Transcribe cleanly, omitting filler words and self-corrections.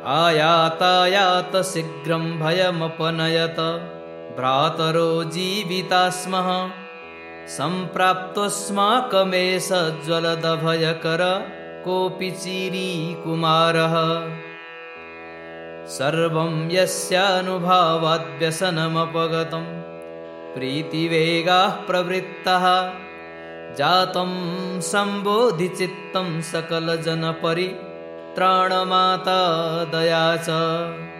आयातायात शीघ्रं भयमपनयत भ्रातरो जीविता स्मः सम्प्राप्तोऽस्माकमेष ज्वलदभयकर कोऽपि चिरीकुमारः सर्वं यस्यानुभावाद्व्यसनमपगतं प्रीतिवेगाः प्रवृत्ताः जातं सम्बोधिचित्तं सकलजनपरित्राणमाता दया च